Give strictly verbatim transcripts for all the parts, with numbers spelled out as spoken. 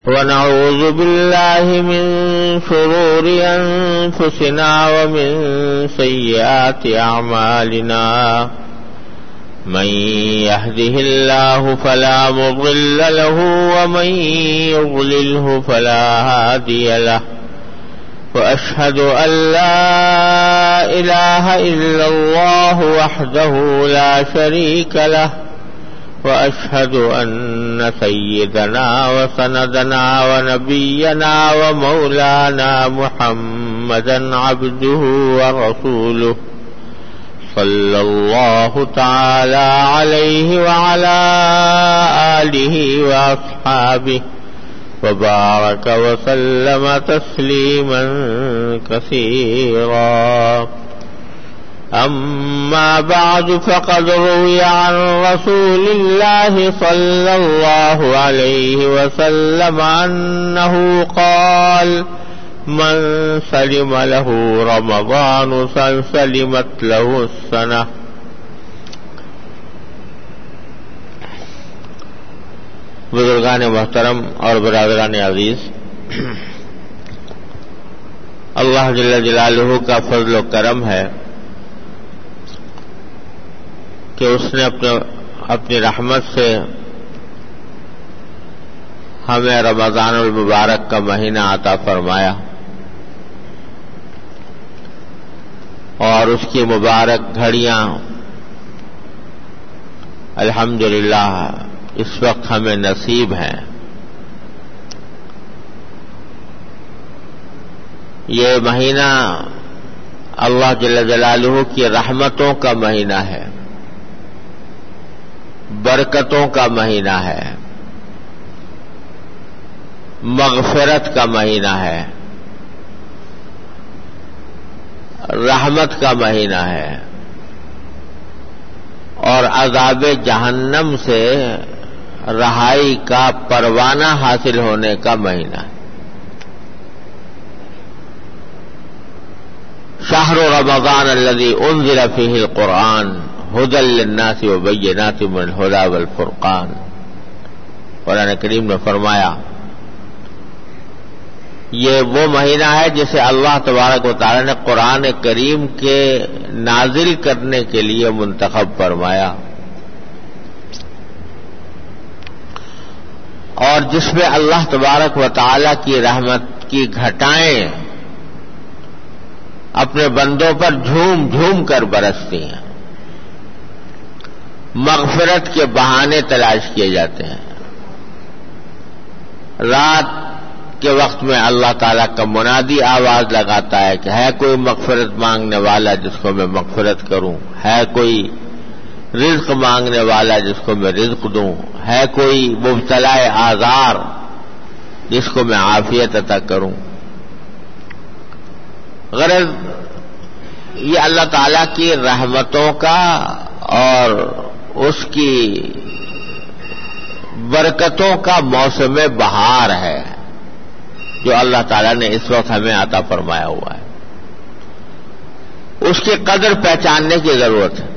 ونعوذ بالله من شرور أنفسنا ومن سيئات أعمالنا من يهده الله فلا مضل له ومن يضلله فلا هادي له وأشهد أن لا إله إلا الله وحده لا شريك له وأشهد أن سيدنا وسندنا ونبينا ومولانا محمدا عبده ورسوله صلى الله تعالى عليه وعلى آله وأصحابه وبارك وسلم تسليما كثيرا. أما بعد فقد روي عن رسول الله صلى الله عليه وسلم أنه قال: من سلم له رمضان سلمت له السنة. بزرگان محترم اور برادران عزیز، اللہ جل جلالہ کا فضل و کرم ہے کہ اس نے اپنے اپنی رحمت سے ہمیں رمضان المبارک کا مہینہ عطا فرمایا اور اس کی مبارک گھڑیاں الحمدللہ اس وقت ہمیں نصیب ہیں. یہ مہینہ اللہ جل جلالہ کی رحمتوں کا مہینہ ہے، برکتوں کا مہینہ ہے، مغفرت کا مہینہ ہے، رحمت کا مہینہ ہے اور عذاب جہنم سے رہائی کا پروانہ حاصل ہونے کا مہینہ ہے. شہر رمضان الذی انزل فیہ القرآن ھدی للناس وبینات من الھدی والفرقان. قرآن کریم نے فرمایا یہ وہ مہینہ ہے جسے اللہ تبارک و تعالی نے قرآن کریم کے نازل کرنے کے لیے منتخب فرمایا اور جس میں اللہ تبارک و تعالی کی رحمت کی گھٹائیں اپنے بندوں پر جھوم جھوم کر برستی ہیں، مغفرت کے بہانے تلاش کیے جاتے ہیں. رات کے وقت میں اللہ تعالیٰ کا منادی آواز لگاتا ہے کہ ہے کوئی مغفرت مانگنے والا جس کو میں مغفرت کروں، ہے کوئی رزق مانگنے والا جس کو میں رزق دوں، ہے کوئی مبتلا آزار جس کو میں عافیت عطا کروں. غرض یہ اللہ تعالیٰ کی رحمتوں کا اور اس کی برکتوں کا موسم بہار ہے جو اللہ تعالیٰ نے اس وقت ہمیں عطا فرمایا ہوا ہے. اس کی قدر پہچاننے کی ضرورت ہے.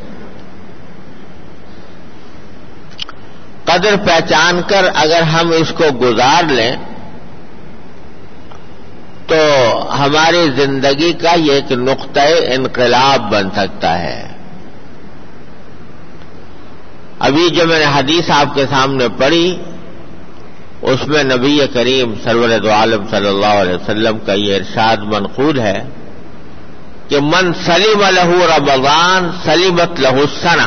قدر پہچان کر اگر ہم اس کو گزار لیں تو ہماری زندگی کا یہ ایک نقطۂ انقلاب بن سکتا ہے. ابھی جو میں نے حدیث آپ کے سامنے پڑھی اس میں نبی کریم سرور دو عالم صلی اللہ علیہ وسلم کا یہ ارشاد منقول ہے کہ من سلم لہ رمضان سلمت لہ السنہ،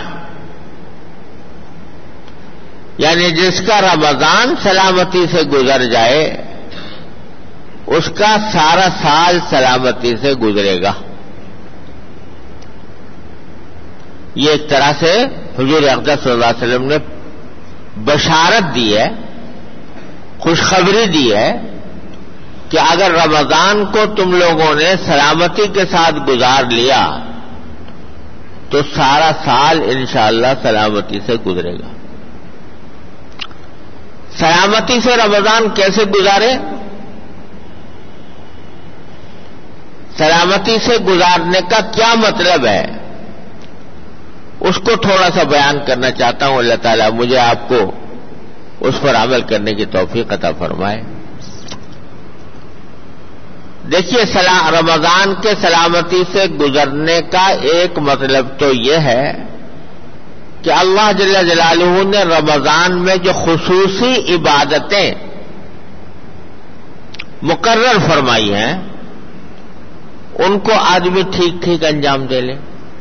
یعنی جس کا رمضان سلامتی سے گزر جائے اس کا سارا سال سلامتی سے گزرے گا. یہ ایک طرح سے حضور اقدس صلی اللہ علیہ وسلم نے بشارت دی ہے، خوشخبری دی ہے کہ اگر رمضان کو تم لوگوں نے سلامتی کے ساتھ گزار لیا تو سارا سال انشاءاللہ سلامتی سے گزرے گا. سلامتی سے رمضان کیسے گزارے؟ سلامتی سے گزارنے کا کیا مطلب ہے اس کو تھوڑا سا بیان کرنا چاہتا ہوں. اللہ تعالیٰ مجھے آپ کو اس پر عمل کرنے کی توفیق عطا فرمائے. دیکھیے رمضان کے سلامتی سے گزرنے کا ایک مطلب تو یہ ہے کہ اللہ جل جلالہ نے رمضان میں جو خصوصی عبادتیں مقرر فرمائی ہیں ان کو آدمی ٹھیک ٹھیک انجام دے لے.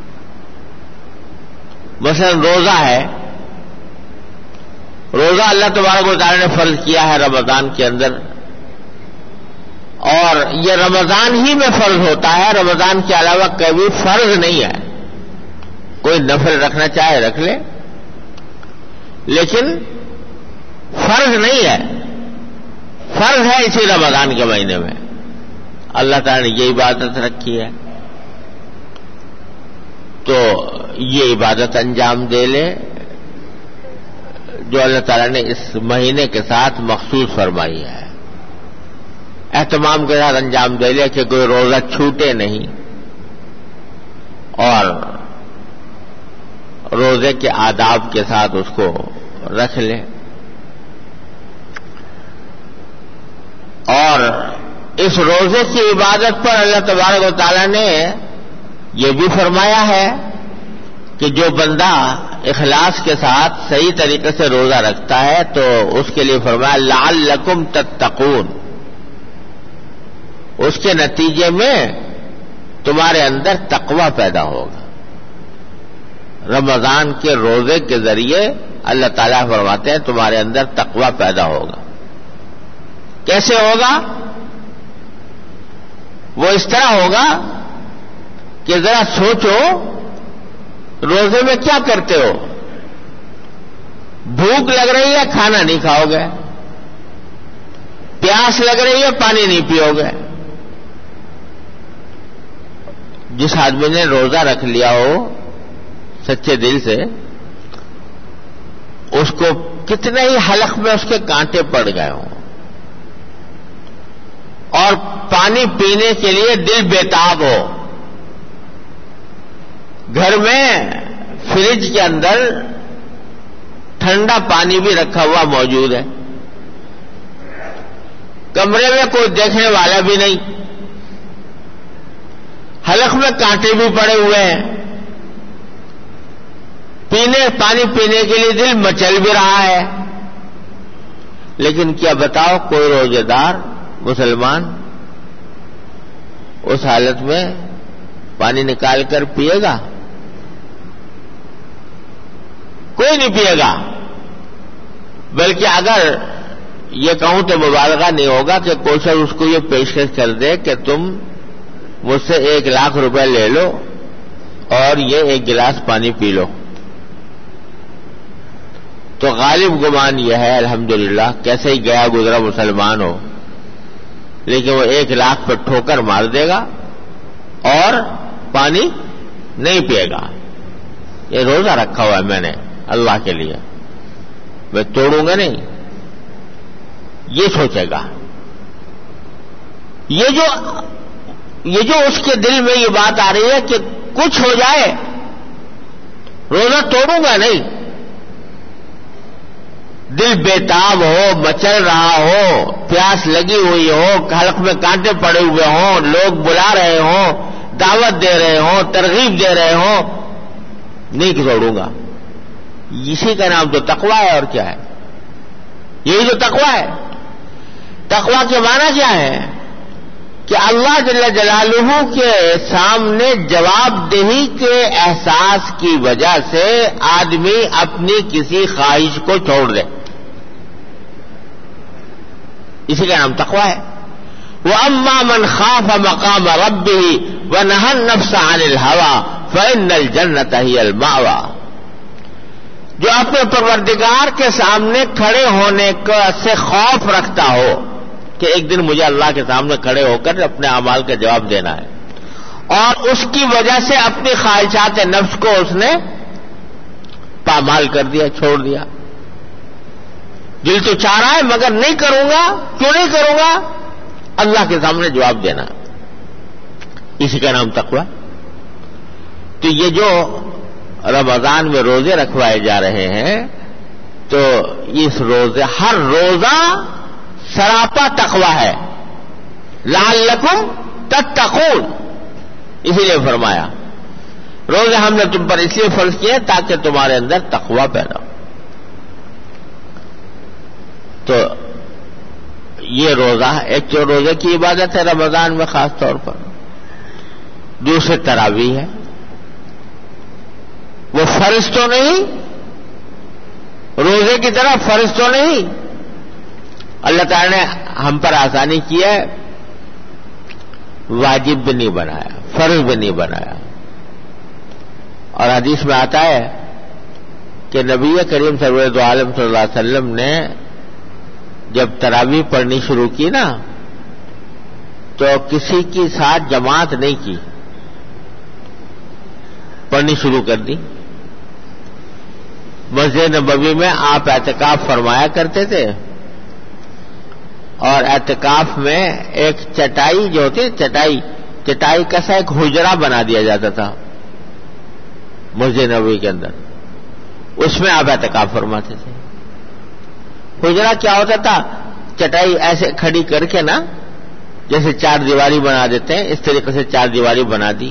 مثلا روزہ ہے، روزہ اللہ تبارک و تعالی نے فرض کیا ہے رمضان کے اندر، اور یہ رمضان ہی میں فرض ہوتا ہے، رمضان کے علاوہ کبھی فرض نہیں ہے. کوئی نفل رکھنا چاہے رکھ لے، لیکن فرض نہیں ہے. فرض ہے اسی رمضان کے مہینے میں اللہ تعالی نے یہ عبادت رکھی ہے، تو یہ عبادت انجام دے لے جو اللہ تعالی نے اس مہینے کے ساتھ مخصوص فرمائی ہے. اہتمام کے ساتھ انجام دے لے کہ کوئی روزہ چھوٹے نہیں، اور روزے کے آداب کے ساتھ اس کو رکھ لے. اور اس روزے کی عبادت پر اللہ تبارک و تعالی نے یہ بھی فرمایا ہے کہ جو بندہ اخلاص کے ساتھ صحیح طریقے سے روزہ رکھتا ہے تو اس کے لیے فرمایا لعلکم تتقون، اس کے نتیجے میں تمہارے اندر تقوی پیدا ہوگا. رمضان کے روزے کے ذریعے اللہ تعالیٰ فرماتے ہیں تمہارے اندر تقوی پیدا ہوگا. کیسے ہوگا؟ وہ اس طرح ہوگا کہ ذرا سوچو روزے میں کیا کرتے ہو. بھوک لگ رہی ہے کھانا نہیں کھاؤ گے، پیاس لگ رہی ہے پانی نہیں پیو گے. جس آدمی نے روزہ رکھ لیا ہو سچے دل سے، اس کو کتنے ہی حلق میں اس کے کانٹے پڑ گئے ہوں، اور پانی پینے کے لیے دل بےتاب ہو. گھر میں فریج کے اندر ٹھنڈا پانی بھی رکھا ہوا موجود ہے، کمرے میں کوئی دیکھنے والا بھی نہیں، حلق میں کانٹے بھی پڑے ہوئے ہیں، پینے پانی پینے کے لیے دل مچل بھی رہا ہے. لیکن کیا بتاؤ کوئی روزے دار مسلمان اس حالت میں پانی نکال کر پیے گا؟ کوئی نہیں پیے گا. بلکہ اگر یہ کہوں تو مبالغہ نہیں ہوگا کہ کوئی شخص اس کو یہ پیشکش کر دے کہ تم مجھ سے ایک لاکھ روپے لے لو اور یہ ایک گلاس پانی پی لو، تو غالب گمان یہ ہے الحمدللہ کیسے ہی گیا گزرا مسلمان ہو، لیکن وہ ایک لاکھ پر ٹھوکر مار دے گا اور پانی نہیں پیے گا. یہ روزہ رکھا ہوا ہے میں نے اللہ کے لیے، میں توڑوں گا نہیں، یہ سوچے گا. یہ جو یہ جو اس کے دل میں یہ بات آ رہی ہے کہ کچھ ہو جائے روزہ توڑوں گا نہیں، دل بےتاب ہو، مچل رہا ہو، پیاس لگی ہوئی ہو، حلق میں کانٹے پڑے ہوئے ہوں، لوگ بلا رہے ہوں، دعوت دے رہے ہوں، ترغیب دے رہے ہوں، نہیں چھوڑوں گا. اسی کا نام تو تقویٰ ہے. اور کیا ہے؟ یہی تو تقویٰ ہے. تقویٰ کے معنی کیا ہے؟ کہ اللہ جل جلالہ کے سامنے جواب دہی کے احساس کی وجہ سے آدمی اپنی کسی خواہش کو چھوڑ دے. اسی کا نام تقویٰ ہے. وَأَمَّا مَنْ خَافَ مَقَامَ رَبِّهِ وَنَهَى النَّفْسَ عَنِ الْهَوَىٰ فَإِنَّ الْجَنَّةَ هِيَ الْمَأْوَىٰ. جو اپنے پروردگار کے سامنے کھڑے ہونے کا سے خوف رکھتا ہو کہ ایک دن مجھے اللہ کے سامنے کھڑے ہو کر اپنے اعمال کا جواب دینا ہے، اور اس کی وجہ سے اپنی خواہشات نفس کو اس نے پامال کر دیا، چھوڑ دیا. دل تو چاہ رہا ہے مگر نہیں کروں گا. کیوں نہیں کروں گا؟ اللہ کے سامنے جواب دینا. اسی کا نام تقویٰ. تو یہ جو رمضان میں روزے رکھوائے جا رہے ہیں تو اس روزے ہر روزہ سراپا تقویٰ ہے. لعلکم تتقون، اسی لیے فرمایا روزے ہم نے تم پر اس لیے فرض کیے تاکہ تمہارے اندر تقوی پیدا ہو۔ تو یہ روزہ ایک تو روزے کی عبادت ہے رمضان میں خاص طور پر، دوسرے تراویح ہے، وہ فرض تو نہیں، روزے کی طرح فرض تو نہیں، اللہ تعالی نے ہم پر آسانی کی ہے، واجب بھی نہیں بنایا، فرض بھی نہیں بنایا۔ اور حدیث میں آتا ہے کہ نبی کریم سرور عالم صلی اللہ علیہ وسلم نے جب تراویح پڑھنی شروع کی نا تو کسی کی ساتھ جماعت نہیں کی، پڑھنی شروع کر دی۔ مسجد نبوی میں آپ اعتکاف فرمایا کرتے تھے، اور اعتکاف میں ایک چٹائی جو ہوتی ہے، چٹائی چٹائی کا سا ایک حجرہ بنا دیا جاتا تھا مسجد نبوی کے اندر، اس میں آپ اعتکاف فرماتے تھے۔ حجرہ کیا ہوتا تھا؟ چٹائی ایسے کھڑی کر کے نا، جیسے چار دیواری بنا دیتے ہیں، اس طریقے سے چار دیواری بنا دی۔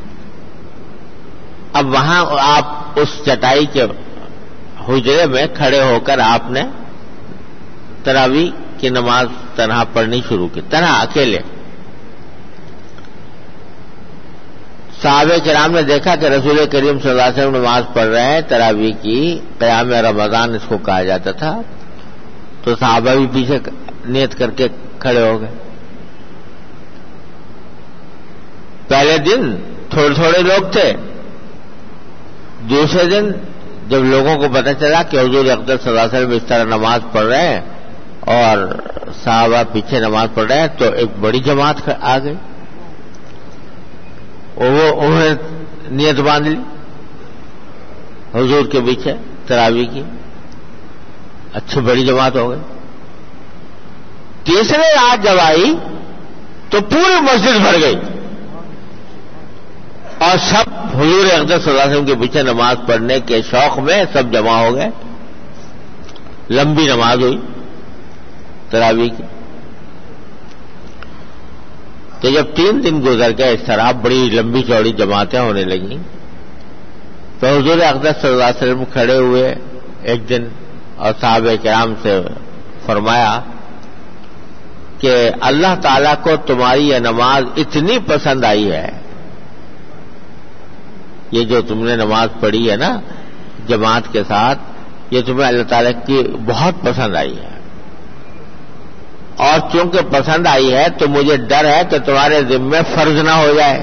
اب وہاں آپ اس چٹائی کے حجرے میں کھڑے ہو کر آپ نے تراویح کی نماز تنہا پڑھنی شروع کی، تنہا اکیلے۔ صحابہ کرام نے دیکھا کہ رسول کریم صلی اللہ علیہ وسلم نماز پڑھ رہے ہیں تراویح کی، قیام رمضان اس کو کہا جاتا تھا، تو صحابہ بھی پیچھے نیت کر کے کھڑے ہو گئے۔ پہلے دن تھوڑے تھوڑے لوگ تھے، دوسرے دن جب لوگوں کو پتہ چلا کہ حضور اقدس صلی اللہ علیہ وسلم اس طرح نماز پڑھ رہے ہیں اور صحابہ پیچھے نماز پڑھ رہے ہیں، تو ایک بڑی جماعت آ گئی، وہ انہوں نے نیت باندھ لی حضور کے پیچھے تراویح کی، اچھی بڑی جماعت ہو گئی۔ تیسرے رات جب آئی تو پوری مسجد بھر گئی، اور سب حضور اقدس صلی اللہ علیہ وسلم کے پیچھے نماز پڑھنے کے شوق میں سب جمع ہو گئے، لمبی نماز ہوئی تراویح کی۔ تو جب تین دن گزر گئے اس طرح بڑی لمبی چوڑی جماعتیں ہونے لگیں، تو حضور اقدس صلی اللہ علیہ وسلم کھڑے ہوئے ایک دن اور صحابہ کرام سے فرمایا کہ اللہ تعالیٰ کو تمہاری یہ نماز اتنی پسند آئی ہے، یہ جو تم نے نماز پڑھی ہے نا جماعت کے ساتھ، یہ تمہیں اللہ تعالیٰ کی بہت پسند آئی ہے، اور چونکہ پسند آئی ہے تو مجھے ڈر ہے کہ تمہارے ذمے فرض نہ ہو جائے،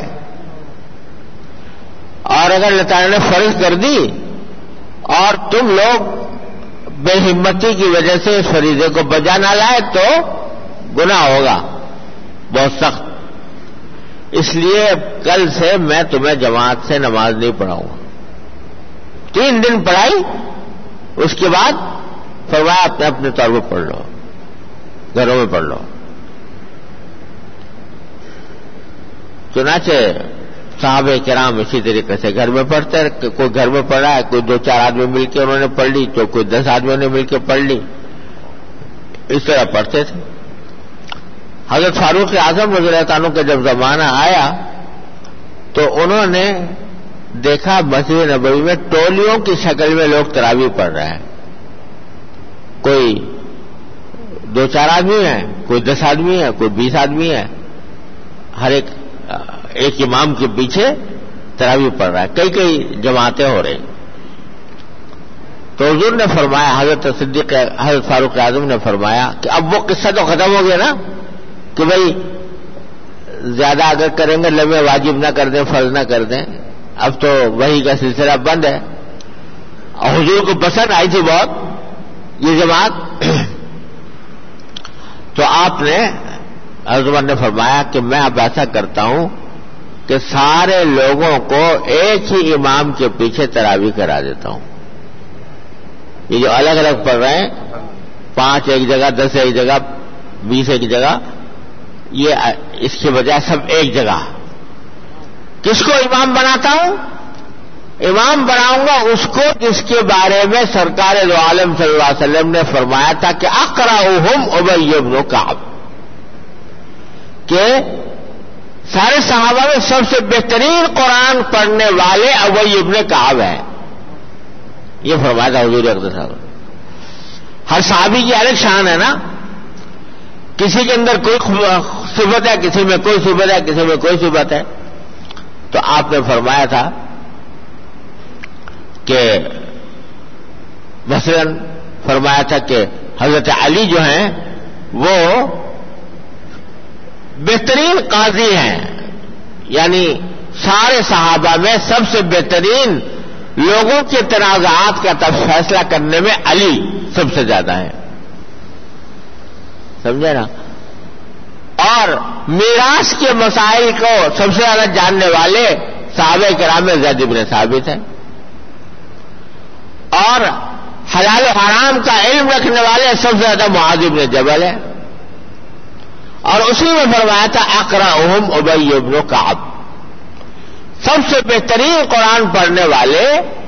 اور اگر اللہ تعالیٰ نے فرض کر دی اور تم لوگ بے ہمتی کی وجہ سے اس فریضے کو بجا نہ لائے تو گناہ ہوگا بہت سخت، اس لیے کل سے میں تمہیں جماعت سے نماز نہیں پڑھاؤں گا۔ تین دن پڑھائی، اس کے بعد فرمایا اپنے اپنے طور پر پڑھ لو، گھروں میں پڑھ لو۔ چنانچہ صحابہ کرام اسی طریقے سے گھر میں پڑھتے، کوئی گھر میں پڑھ رہا ہے، کوئی دو چار آدمی مل کے انہوں نے پڑھ لی، تو کوئی دس آدمیوں نے مل کے پڑھ لی، اس طرح پڑھتے تھے۔ حضرت فاروق اعظم رضی اللہ عنہ کا جب زمانہ آیا تو انہوں نے دیکھا مسجد نبوی میں ٹولیوں کی شکل میں لوگ تراویح پڑھ رہے ہیں، کوئی دو چار آدمی ہیں، کوئی دس آدمی ہے، کوئی بیس آدمی ہے، ہر ایک ایک امام کے پیچھے تراویح پڑھ رہا ہے، کئی کئی جماعتیں ہو رہی۔ تو حضور نے فرمایا، حضرت صدیق حضرت فاروق اعظم نے فرمایا کہ اب وہ قصہ تو ختم ہو گیا نا کہ بھائی زیادہ اگر کریں گے لمحے واجب نہ کر دیں، فرض نہ کر دیں، اب تو وحی کا سلسلہ بند ہے۔ اور حضور کو پسند آئی تھی بہت یہ جماعت، تو آپ نے حضرت نے فرمایا کہ میں اب ایسا کرتا ہوں کہ سارے لوگوں کو ایک ہی امام کے پیچھے تراویح کرا دیتا ہوں۔ یہ جو الگ الگ پڑھ رہے ہیں، پانچ ایک جگہ، دس ایک جگہ، بیس ایک جگہ، یہ اس کے بجائے سب ایک جگہ۔ کس کو امام بناتا ہوں؟ امام بناؤں گا اس کو جس کے بارے میں سرکار دو عالم صلی اللہ علیہ وسلم نے فرمایا تھا کہ اقرأہم ابی بن کعب، کہ سارے صحابہ میں سب سے بہترین قرآن پڑھنے والے ابی ابن کعب ہیں. یہ فرمایا تھا حضور اقدس صاحب. ہر صحابی کی الگ شان ہے نا, کسی کے اندر کوئی صفت ہے, کسی میں کوئی صفت ہے, کسی میں کوئی صفت ہے. تو آپ نے فرمایا تھا کہ مثلا فرمایا تھا کہ حضرت علی جو ہیں وہ بہترین قاضی ہیں, یعنی سارے صحابہ میں سب سے بہترین لوگوں کے تنازعات کا تب فیصلہ کرنے میں علی سب سے زیادہ ہے. سمجھے نا؟ اور میراث کے مسائل کو سب سے زیادہ جاننے والے صحابہ کرام میں زید بن ثابت ہیں, اور حلال و حرام کا علم رکھنے والے سب سے زیادہ معاذ بن جبل ہے. اور اسی میں فرمایا تھا اقرأہم ابی بن کعب. سب سے بہترین قرآن پڑھنے والے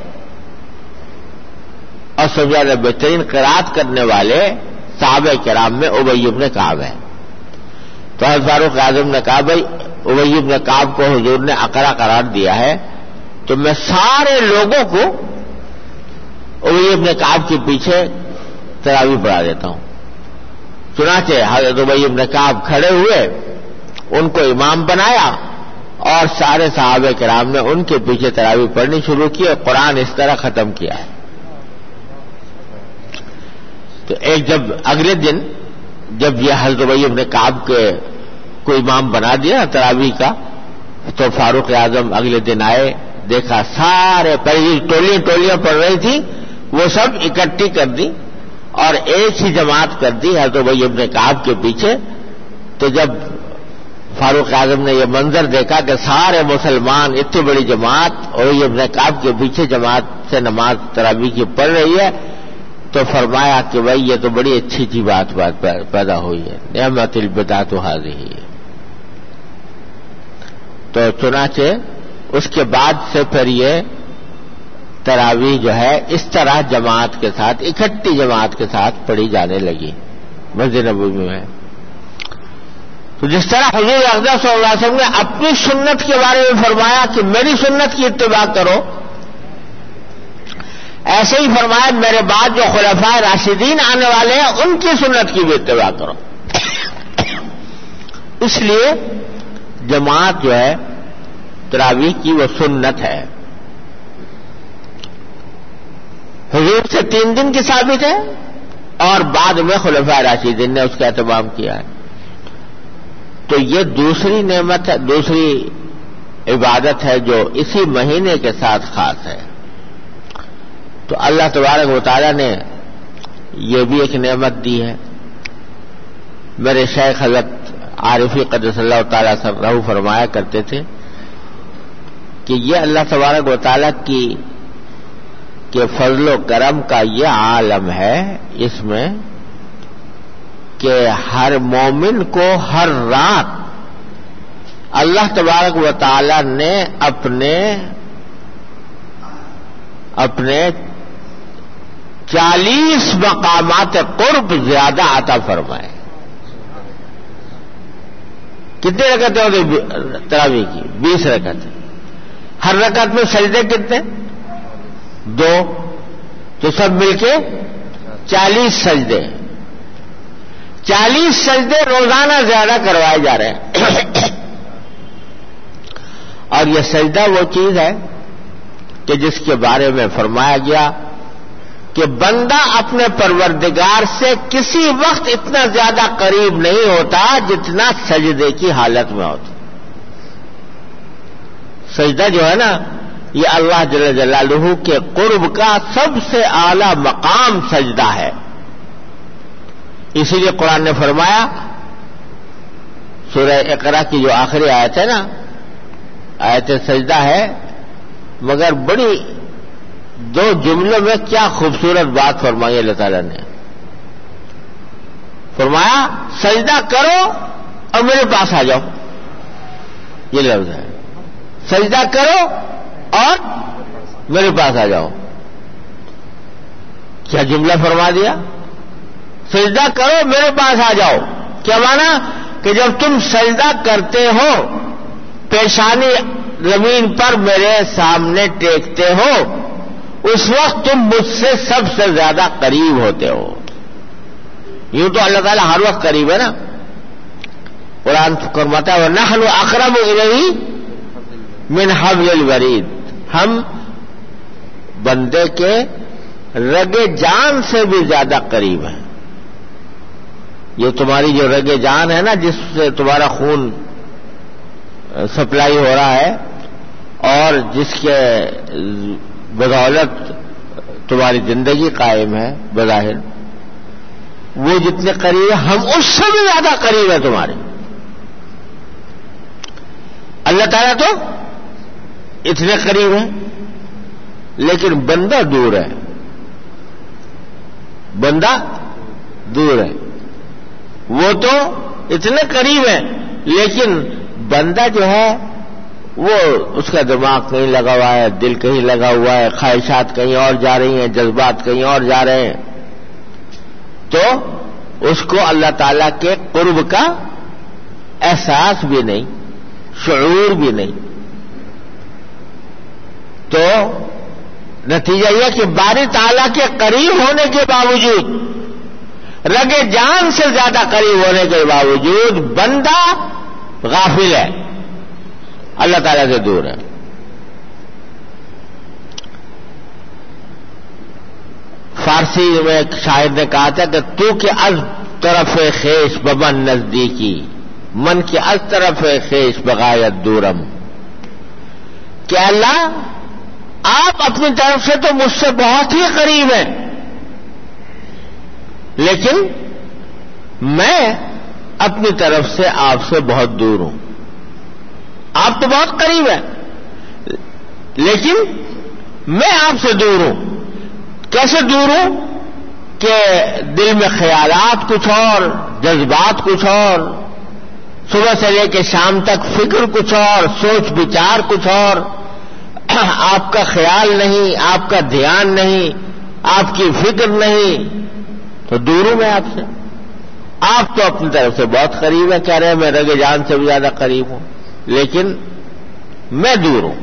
اور سب سے زیادہ بہترین قرات کرنے والے صحابہ کرام میں ابی بن کعب ہے. تو حضرت فاروق اعظم نے کہا بھائی ابی بن کعب کو حضور نے اقرا قرار دیا ہے, تو میں سارے لوگوں کو ابی بن کعب کے پیچھے تراویح پڑھا دیتا ہوں. چنانچہ حضرت ابی بن کعب کھڑے ہوئے, ان کو امام بنایا, اور سارے صحابہ کرام نے ان کے پیچھے تراویح پڑھنی شروع کی, اور قرآن اس طرح ختم کیا ہے. تو ایک جب اگلے دن جب یہ حضرت ابی بن کعب کے کو امام بنا دیا تراویح کا, تو فاروق اعظم اگلے دن آئے, دیکھا سارے پہلی ٹولیاں ٹولیاں پڑھ رہی تھی وہ سب اکٹھی کر دی اور ایک ہی جماعت کر دی حضرت ابی بن کعب کے پیچھے. تو جب فاروق اعظم نے یہ منظر دیکھا کہ سارے مسلمان اتنی بڑی جماعت ابی بن کعب کے پیچھے جماعت سے نماز تراویح کی پڑھ رہی ہے, تو فرمایا کہ بھائی یہ تو بڑی اچھی اچھی بات بات پیدا ہوئی ہے, نعمت البدعۃ ھذہ. تو چنانچہ اس کے بعد سے پھر یہ تراویح جو ہے اس طرح جماعت کے ساتھ, اکٹھی جماعت کے ساتھ پڑھی جانے لگی مسجد نبوی میں. تو جس طرح حضور اقدس صلی اللہ علیہ وسلم نے اپنی سنت کے بارے میں فرمایا کہ میری سنت کی اتباع کرو, ایسے ہی فرمایا میرے بعد جو خلفائے راشدین آنے والے ہیں ان کی سنت کی بھی اتباع کرو. اس لیے جماعت جو ہے تراویح کی وہ سنت ہے. حضور سے تین دن کی ثابت ہے, اور بعد میں خلفائے راشدین نے اس کا اہتمام کیا ہے. تو یہ دوسری نعمت ہے, دوسری عبادت ہے جو اسی مہینے کے ساتھ خاص ہے. تو اللہ تبارک و تعالیٰ نے یہ بھی ایک نعمت دی ہے. میرے شیخ حضرت عارفی قدس اللہ تعالیٰ سرہ فرمایا کرتے تھے کہ یہ اللہ تبارک و تعالیٰ کی کہ فضل و کرم کا یہ عالم ہے اس میں کہ ہر مومن کو ہر رات اللہ تبارک و تعالیٰ نے اپنے اپنے چالیس مقامات قرب زیادہ عطا فرمائے. کتنے رکعتیں ہوتے تراویح کی؟ بیس رکعتیں. ہر رکعت میں سجدے کتنے؟ دو, تو سب مل کے چالیس سجدے. چالیس سجدے روزانہ زیادہ کروائے جا رہے ہیں. اور یہ سجدہ وہ چیز ہے کہ جس کے بارے میں فرمایا گیا کہ بندہ اپنے پروردگار سے کسی وقت اتنا زیادہ قریب نہیں ہوتا جتنا سجدے کی حالت میں ہوتا. سجدہ جو ہے نا یہ اللہ جل جلالہ کے قرب کا سب سے اعلی مقام سجدہ ہے. اسی لیے قرآن نے فرمایا سورہ اقرا کی جو آخری آیت ہے نا, آیت سجدہ ہے, مگر بڑی دو جملوں میں کیا خوبصورت بات فرمائی اللہ تعالیٰ نے. فرمایا سجدہ کرو اور میرے پاس آ جاؤ. یہ لفظ ہے, سجدہ کرو اور میرے پاس آ جاؤ. کیا جملہ فرما دیا؟ سجدہ کرو میرے پاس آ جاؤ. کیا مانا کہ جب تم سجدہ کرتے ہو پیشانی زمین پر میرے سامنے ٹیکتے ہو اس وقت تم مجھ سے سب سے زیادہ قریب ہوتے ہو. یوں تو اللہ تعالیٰ ہر وقت قریب ہے نا. قرآن فرماتا ہے وَنَحْنُ أَقْرَبُ إِلَيْهِ مِنْ حَبْلِ الْوَرِيدِ, ہم بندے کے رگ جان سے بھی زیادہ قریب ہیں. یہ تمہاری جو رگ جان ہے نا جس سے تمہارا خون سپلائی ہو رہا ہے اور جس کے بدولت تمہاری زندگی قائم ہے بظاہر, وہ جتنے قریب ہے ہم اس سے بھی زیادہ قریب ہے تمہارے. اللہ تعالیٰ تو اتنے قریب ہے لیکن بندہ دور ہے. بندہ دور ہے. وہ تو اتنے قریب ہے لیکن بندہ جو ہے وہ اس کا دماغ کہیں لگا ہوا ہے, دل کہیں لگا ہوا ہے, خواہشات کہیں اور جا رہی ہیں, جذبات کہیں اور جا رہے ہیں, تو اس کو اللہ تعالیٰ کے قرب کا احساس بھی نہیں, شعور بھی نہیں. تو نتیجہ یہ کہ باری تعالیٰ کے قریب ہونے کے باوجود, رگ جان سے زیادہ قریب ہونے کے باوجود بندہ غافل ہے, اللہ تعالیٰ سے دور ہے. فارسی میں ایک شاعر نے کہا تھا کہ تو کہ از طرف خیش بمن نزدیکی, من کی از طرف خیش بغایت دورم. کہ اللہ آپ اپنی طرف سے تو مجھ سے بہت ہی قریب ہیں لیکن میں اپنی طرف سے آپ سے بہت دور ہوں. آپ تو بہت قریب ہیں لیکن میں آپ سے دور ہوں. کیسے دور ہوں کہ دل میں خیالات کچھ اور, جذبات کچھ اور, صبح سے لے کے شام تک فکر کچھ اور, سوچ بچار کچھ اور, آپ کا خیال نہیں, آپ کا دھیان نہیں, آپ کی فکر نہیں, تو دور ہوں میں آپ سے. آپ تو اپنی طرف سے بہت قریب ہیں, کہہ رہے ہیں میں رگ جان سے بھی زیادہ قریب ہوں لیکن میں دور ہوں.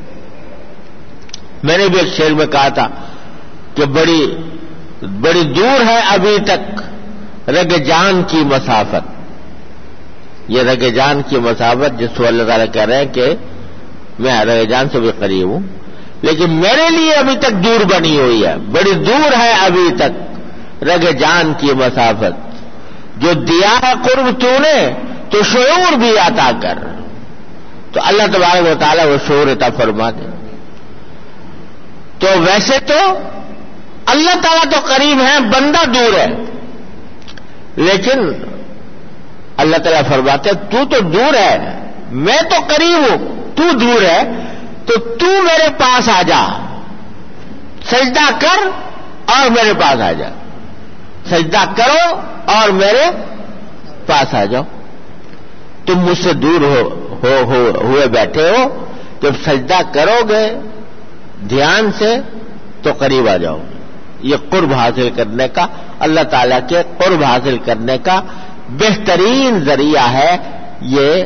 میں نے بھی ایک شعر میں کہا تھا کہ بڑی بڑی دور ہے ابھی تک رگ جان کی مسافت. یہ رگ جان کی مسافت جس کو اللہ تعالیٰ کہہ رہے ہیں کہ میں رگ جان سے بھی قریب ہوں لیکن میرے لیے ابھی تک دور بنی ہوئی ہے. بڑی دور ہے ابھی تک رگ جان کی مسافت, جو دیا ہے قرب تو نے تو شعور بھی عطا کر. تو اللہ تبارک و تعالیٰ وہ شعور عطا فرما دے. تو ویسے تو اللہ تعالیٰ تو قریب ہے, بندہ دور ہے, لیکن اللہ تعالیٰ فرماتے تو تو دور ہے, میں تو قریب ہوں, تو دور ہے, تو تو میرے پاس آ جا, سجدہ کر اور میرے پاس آ جا. سجدہ کرو اور میرے پاس آ جاؤ. تم مجھ سے دور ہو, ہو, ہو ہوئے بیٹھے ہو, جب سجدہ کرو گے دھیان سے تو قریب آ جاؤ. یہ قرب حاصل کرنے کا, اللہ تعالیٰ کے قرب حاصل کرنے کا بہترین ذریعہ ہے یہ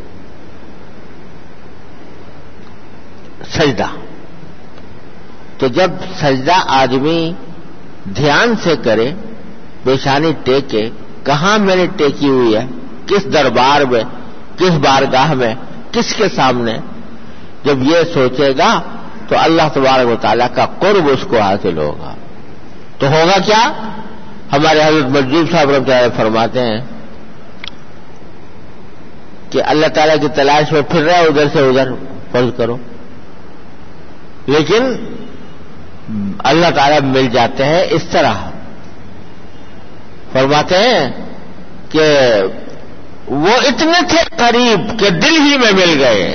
سجدہ. تو جب سجدہ آدمی دھیان سے کرے, پیشانی ٹیکے, کہاں میں نے ٹیکی ہوئی ہے, کس دربار میں, کس بارگاہ میں, کس کے سامنے, جب یہ سوچے گا تو اللہ تبارک و تعالیٰ کا قرب اس کو حاصل ہوگا. تو ہوگا کیا؟ ہمارے حضرت مجذوب صاحب رحمۃ اللہ علیہ فرماتے ہیں کہ اللہ تعالیٰ کی تلاش میں پھر رہا ہے ادھر سے ادھر, فرض کرو, لیکن اللہ تعالیٰ مل جاتے ہیں اس طرح. فرماتے ہیں کہ وہ اتنے تھے قریب کہ دل ہی میں مل گئے.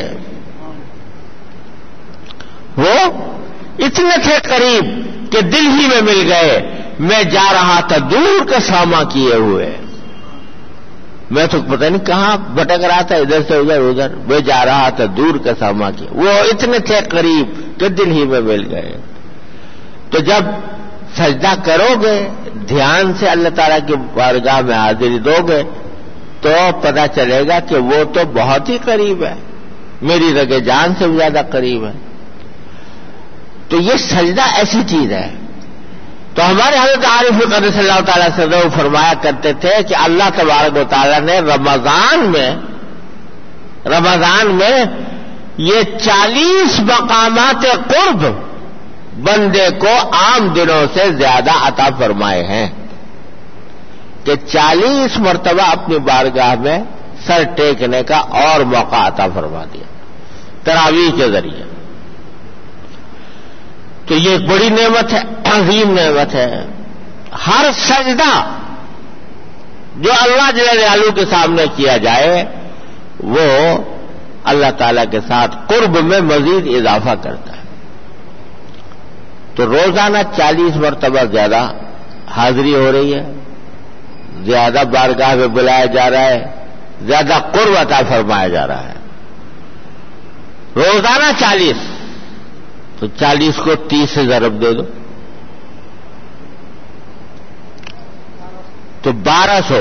وہ اتنے تھے قریب کہ دل ہی میں مل گئے. میں جا رہا تھا دور کا ساما کیے ہوئے, میں تو پتہ نہیں کہاں بھٹک رہا تھا, ادھر سے ادھر ادھر, میں جا رہا تھا دور کا ساما کیے. وہ اتنے تھے قریب کہ دل ہی میں مل گئے. تو جب سجدہ کرو گے دھیان سے اللہ تعالیٰ کی بارگاہ میں حاضری دو گے تو پتہ چلے گا کہ وہ تو بہت ہی قریب ہے، میری رگ جان سے بھی زیادہ قریب ہے۔ تو یہ سجدہ ایسی چیز ہے۔ تو ہمارے حضرت عارف قدس اللہ تعالیٰ سے وہ فرمایا کرتے تھے کہ اللہ تبارک و تعالیٰ نے رمضان میں رمضان میں یہ چالیس مقامات قرب بندے کو عام دنوں سے زیادہ عطا فرمائے ہیں، کہ چالیس مرتبہ اپنی بارگاہ میں سر ٹیکنے کا اور موقع عطا فرما دیا تراویح کے ذریعے۔ تو یہ ایک بڑی نعمت ہے، عظیم نعمت ہے۔ ہر سجدہ جو اللہ جل جلالہ کے سامنے کیا جائے وہ اللہ تعالی کے ساتھ قرب میں مزید اضافہ کرتا ہے۔ تو روزانہ چالیس مرتبہ زیادہ حاضری ہو رہی ہے، زیادہ بارگاہ میں بلایا جا رہا ہے، زیادہ قرب عطا فرمایا جا رہا ہے۔ روزانہ چالیس، تو چالیس کو تیس سے ضرب دے دو تو بارہ سو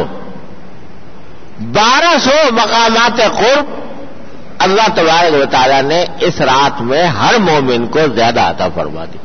بارہ سو مقامات قرب اللہ تبارک و تعالیٰ نے اس رات میں ہر مومن کو زیادہ عطا فرما دی۔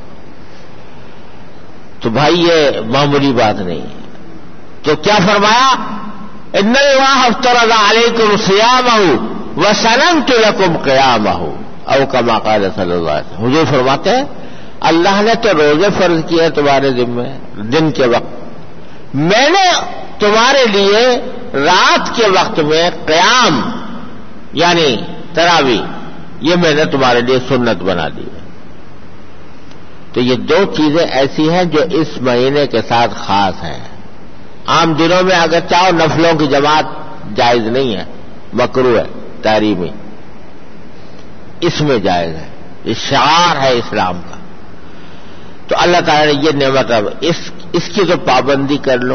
تو بھائی یہ معمولی بات نہیں ہے۔ تو کیا فرمایا؟ ان اللہ افترض علیکم صیامہ وسننت لکم قیامہ، او کما قال صلی اللہ علیہ وسلم۔ حضور فرماتے ہیں اللہ نے تو روزے فرض کیے تمہارے ذمہ دن کے وقت، میں نے تمہارے لیے رات کے وقت میں قیام یعنی تراویح یہ میں نے تمہارے لیے سنت بنا دی ہے۔ تو یہ دو چیزیں ایسی ہیں جو اس مہینے کے ساتھ خاص ہیں۔ عام دنوں میں اگر چاہو نفلوں کی جماعت جائز نہیں ہے، مکروہ ہے، تحریمی، اس میں جائز ہے، یہ شعار ہے اسلام کا۔ تو اللہ تعالیٰ نے یہ نعمت اس اس کی تو پابندی کر لو۔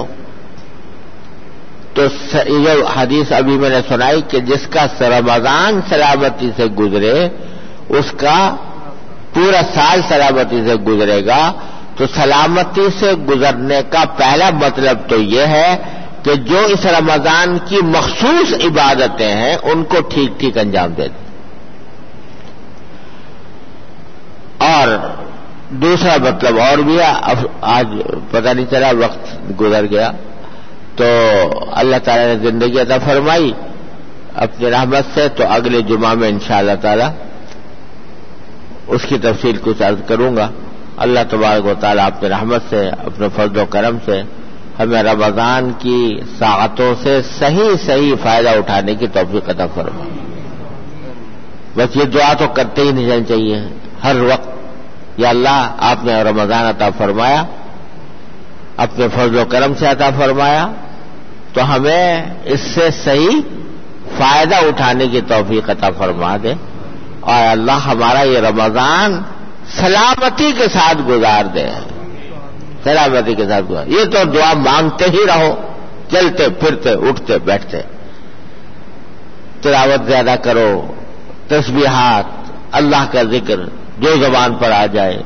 تو یہ حدیث ابھی میں نے سنائی کہ جس کا رمضان سلامتی سے گزرے اس کا پورا سال سلامتی سے گزرے گا۔ تو سلامتی سے گزرنے کا پہلا مطلب تو یہ ہے کہ جو اس رمضان کی مخصوص عبادتیں ہیں ان کو ٹھیک ٹھیک انجام دے دیں۔ اور دوسرا مطلب اور بھی ہے، آج پتہ نہیں چلا وقت گزر گیا، تو اللہ تعالیٰ نے زندگی عطا فرمائی اپنی رحمت سے، تو اگلے جمعہ میں انشاءاللہ تعالیٰ اس کی تفصیل کچھ عرض کروں گا۔ اللہ تبارک و تعالیٰ اپنی رحمت سے، اپنے فضل و کرم سے ہمیں رمضان کی ساعتوں سے صحیح صحیح فائدہ اٹھانے کی توفیق عطا فرمائے۔ بس یہ دعا تو کرتے ہی نہیں چاہیے ہر وقت، یا اللہ آپ نے رمضان عطا فرمایا، اپنے فضل و کرم سے عطا فرمایا، تو ہمیں اس سے صحیح فائدہ اٹھانے کی توفیق عطا فرما دے، اور اللہ ہمارا یہ رمضان سلامتی کے ساتھ گزار دے، سلامتی کے ساتھ گزار۔ یہ تو دعا مانگتے ہی رہو، چلتے پھرتے اٹھتے بیٹھتے، تلاوت زیادہ کرو، تسبیحات، اللہ کا ذکر جو زبان پر آ جائے،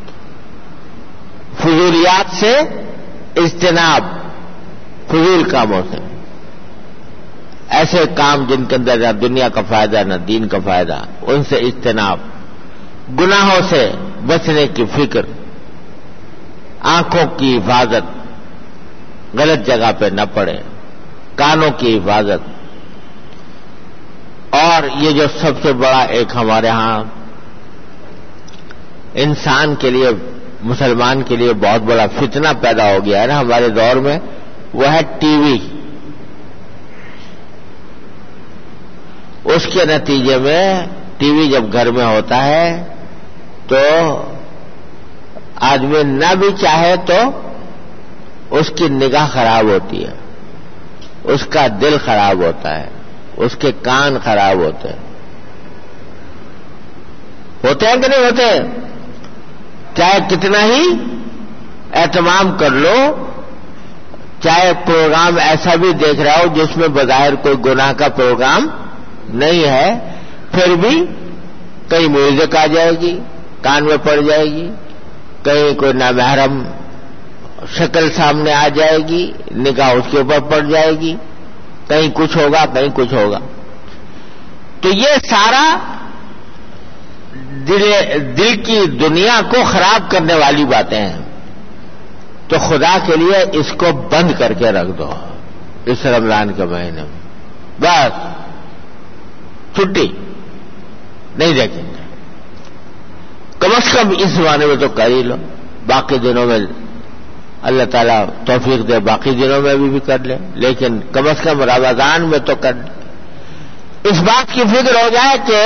فضولیات سے اجتناب، فضول کاموں سے، ایسے کام جن کے اندر نہ دنیا کا فائدہ نہ دین کا فائدہ، ان سے اجتناب، گناہوں سے بچنے کی فکر، آنکھوں کی حفاظت، غلط جگہ پہ نہ پڑے، کانوں کی حفاظت، اور یہ جو سب سے بڑا ایک ہمارے ہاں انسان کے لیے، مسلمان کے لیے بہت بڑا فتنہ پیدا ہو گیا ہے نا ہمارے دور میں، وہ ہے ٹی وی۔ اس کے نتیجے میں ٹی وی جب گھر میں ہوتا ہے تو آدمی نہ بھی چاہے تو اس کی نگاہ خراب ہوتی ہے، اس کا دل خراب ہوتا ہے، اس کے کان خراب ہوتے ہیں۔ ہوتے ہیں کہ نہیں ہوتے؟ چاہے کتنا ہی اہتمام کر لو، چاہے پروگرام ایسا بھی دیکھ رہا ہو جس میں بظاہر کوئی گناہ کا پروگرام نہیں ہے، پھر بھی کہیں میوزک آ جائے گی، کان میں پڑ جائے گی، کہیں کوئی نامحرم شکل سامنے آ جائے گی، نگاہ اس کے اوپر پڑ جائے گی، کہیں کچھ ہوگا کہیں کچھ ہوگا. تو یہ سارا دل دل کی دنیا کو خراب کرنے والی باتیں ہیں. تو خدا کے لیے اس کو بند کر کے رکھ دو اس رمضان کے مہینے میں. بس چھٹی نہیں دیکھیں گے. کم از کم اس زمانے میں تو کر ہی لو. باقی دنوں میں اللہ تعالیٰ توفیق دے باقی دنوں میں بھی, بھی کر لیں, لیکن کم از کم رمضان میں تو کر لیں. اس بات کی فکر ہو جائے کہ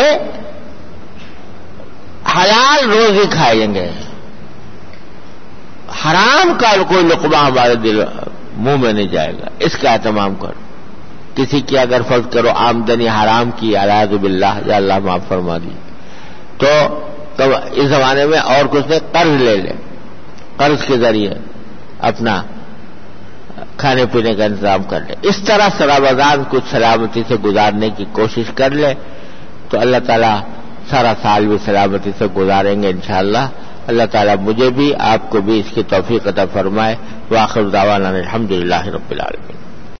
حلال روزی کھائیں گے, حرام کا کوئی لقمہ ہمارے دل منہ میں نہیں جائے گا. اس کا اہتمام کرو. کسی کی اگر فرض کرو آمدنی حرام کی, اعوذ باللہ, یا اللہ معاف فرما دی, تو اس زمانے میں اور کچھ نہیں, قرض لے لے, قرض کے ذریعے اپنا کھانے پینے کا انتظام کر لے. اس طرح سے رمضان کچھ سلامتی سے گزارنے کی کوشش کر لے تو اللہ تعالیٰ سارا سال بھی سلامتی سے گزاریں گے انشاءاللہ. اللہ تعالیٰ مجھے بھی آپ کو بھی اس کی توفیق عطا فرمائے. وآخر دعوانا الحمدللہ رب العالمین.